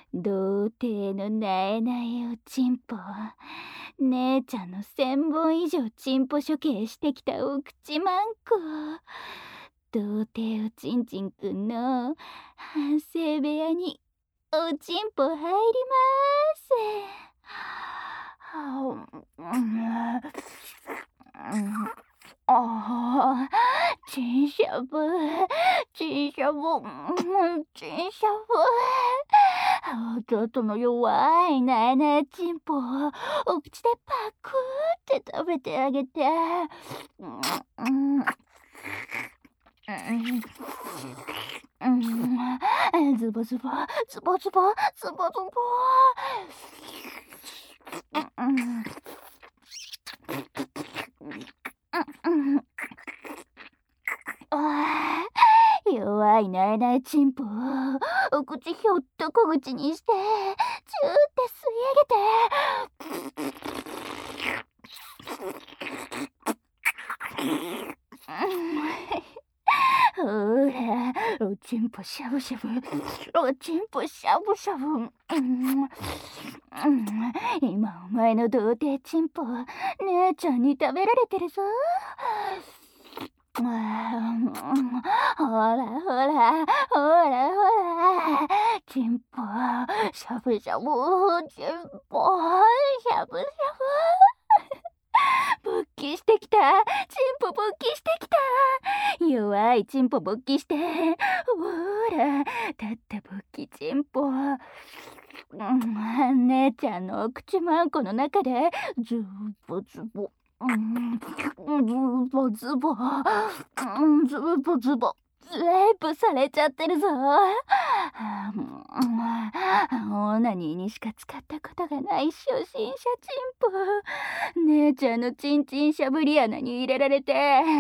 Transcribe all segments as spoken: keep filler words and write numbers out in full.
童貞のなえなえおちんぽ。姉ちゃんの千本以上ちんぽ処刑してきたお口まんこ。童貞おちんちんくんの反省部屋におちんぽ入りまーす。ああ、ちんしゃぶ、ちんしゃぶ、ちんしゃぶ。弟の弱いなえなえちんぽをお口でパクって食べてあげて。うんうんうん、ズボズボズボズボズボズボ。うんああ、弱いなえなえちんぽをお口ひょっと小口にしてチューって吸い上げて。ほら、おちんぽしゃぶしゃぶ、おちんぽしゃぶしゃぶ。うんうん今お前の童貞ちんぽ姉ちゃんに食べられてるぞ。ほらほらほらほらちんぽしゃぶしゃぶ、ちんぽしゃぶしゃぶ。勃起してきた、ちんぽ勃起してきた。弱いちんぽ勃起して、ほらだって勃起ちんぽ。姉ちゃんのお口まんこの中でズボズボ、うんズボズボ、うんズボズボレイプされちゃってるぞ。オナニーにしか使ったことがない初心者チンポ。姉ちゃんのチンチンしゃぶり穴に入れられて、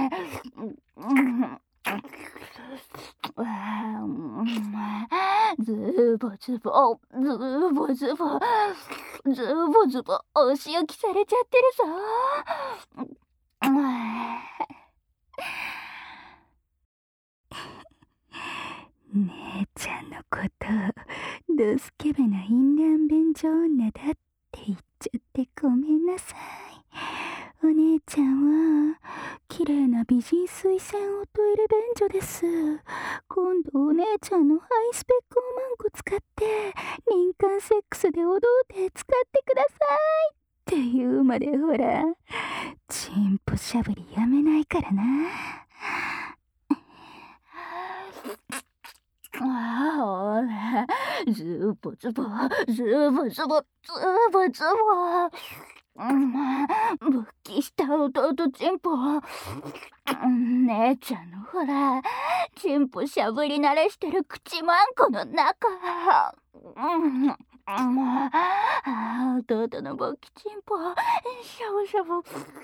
ズボズボズボズボズボズボお仕置きされちゃってるぞ。姉ちゃんのことドスケベな淫乱便所女だって言っちゃってごめんなさい。お姉ちゃんは綺麗な美人推薦おトイレ便所です。今度お姉ちゃんのハイスペックおまんこ使って林間セックスで踊って使ってくださいって言うまでほらチンポしゃぶりやめないからな。あほらズボズボズボズボズボズボ。勃起した弟チンポ。姉ちゃんのほらチンポしゃぶり慣れしてる口まんこの中。弟の勃起チンポしゃぶしゃぶ。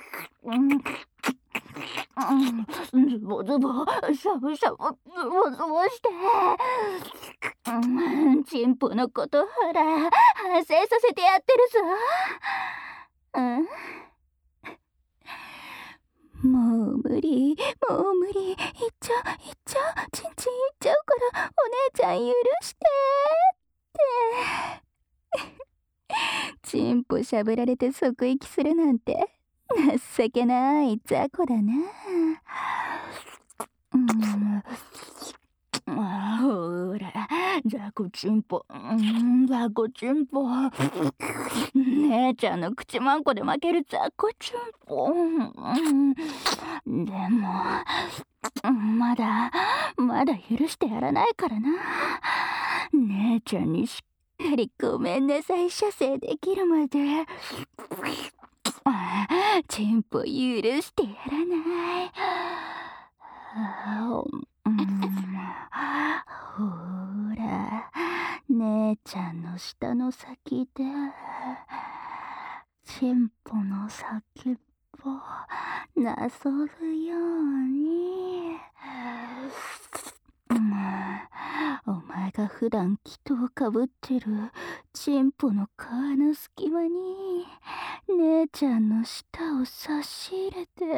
ズボズボしゃぶしゃぶズボズボして、チンポのことほら反省させてやってるぞ。うんもう無理もう無理、いっちゃういっちゃうちんちんいっちゃうからお姉ちゃん許してってチンポしゃぶられて即息するなんて情けない雑魚だな。うんあほら雑魚チンポ、雑魚チンポ。姉ちゃんの口まんこで負ける雑魚チンポ。でもまだまだ許してやらないからな。姉ちゃんにしっかりごめんなさい射精できるまでチンポ許してやらない。ほら姉ちゃんの舌の先でチンポの先っぽなぞるように。お前が普段祈祷かぶってるチンポの皮の隙間に姉ちゃんの舌を差し入れて、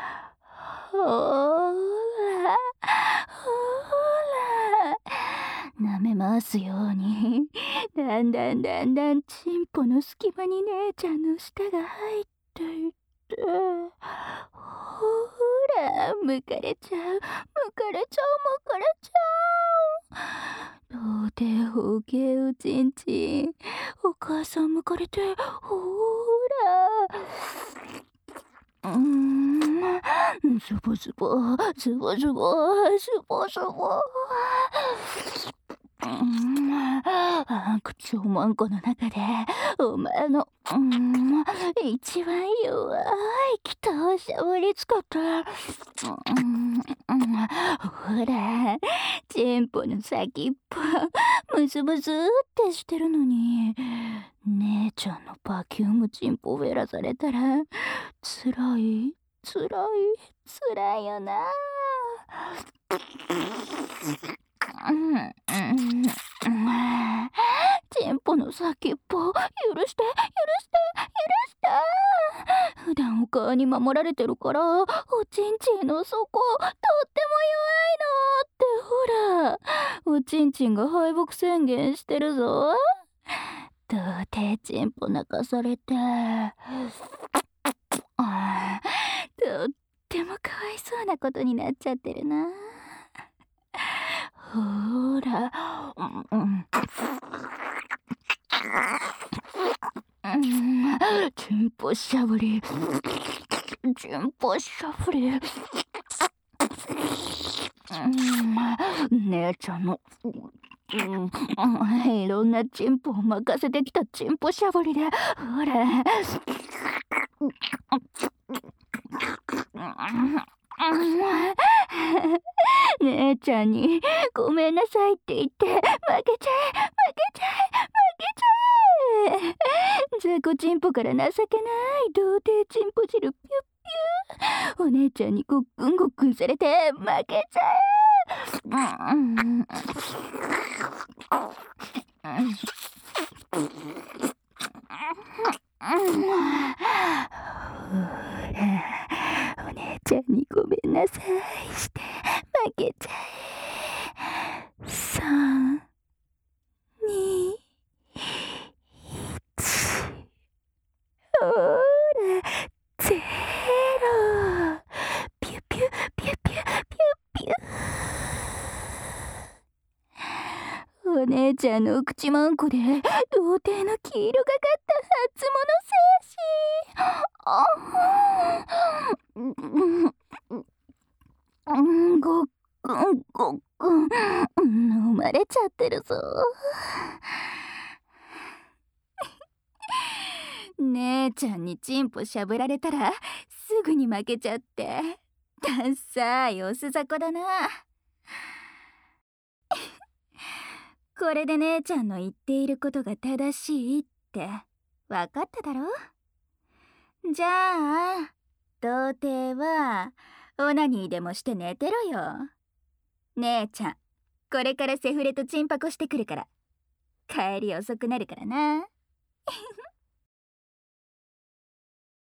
ほーらほーら舐め回すようにだんだんだんだんチンポの隙間に姉ちゃんの舌が入っていって、ほらむかれちゃうむかれちゃうむかれちゃう。童貞包茎おちんちん、お母さんむかれて、ほらうーん、ズボズボズボズボズボズボ。うーん、あ口おまんこの中でお前のうーん一番弱い北をしゃぶりつけて、うーん、ほらチンポの先っぽムズムズってしてるのに、姉ちゃんのバキュームチンポべらされたらつらいつらいつらいよな。うんうんチンポの先っぽ許して許して許して普段お母に守られてるからおちんちんの底とっても弱いのって、ほらおちんちんが敗北宣言してるぞ。童貞チンポ泣かされてあとってもかわいそうなことになっちゃってるな。ほら、うんうんうん、チンポしゃぶりチンポしゃぶり、うん、姉ちゃんの、うん、いろんなチンポを任せてきたチンポしゃぶりで、ほら姉ちゃんにごめんなさいって言って負けちゃえ負けちゃえ負けちゃえ雑魚チンポから情けない童貞チンポ汁ピュッピュお姉ちゃんにごっくんごっくんされて負けちゃえ、うんうんお姉ちゃんにごめんなさいして負けちゃえ。さん、に、いち、ほらゼロ、ピュピュピュピュピュピュ。お姉ちゃんのお口まんこで童貞の黄色がかった初物精子、あんごっくんごっくん飲まれちゃってるぞ。姉ちゃんにチンポしゃぶられたらすぐに負けちゃってダッサいオス雑魚だな。これで姉ちゃんの言っていることが正しいって分かっただろ。じゃあ童貞はオナニーでもして寝てろよ。姉ちゃんこれからセフレとチンパコしてくるから帰り遅くなるからな。